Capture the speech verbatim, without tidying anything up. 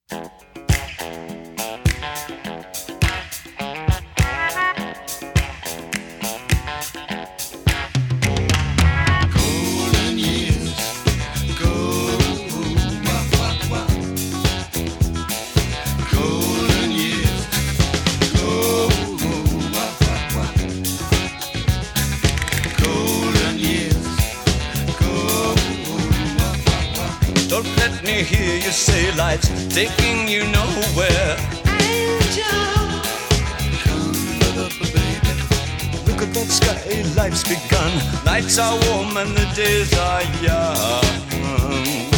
Don't let me hear you say life's taking you nowhere. Angel, come up, baby. Look at that sky, life's begun. Nights are warm and the days are young.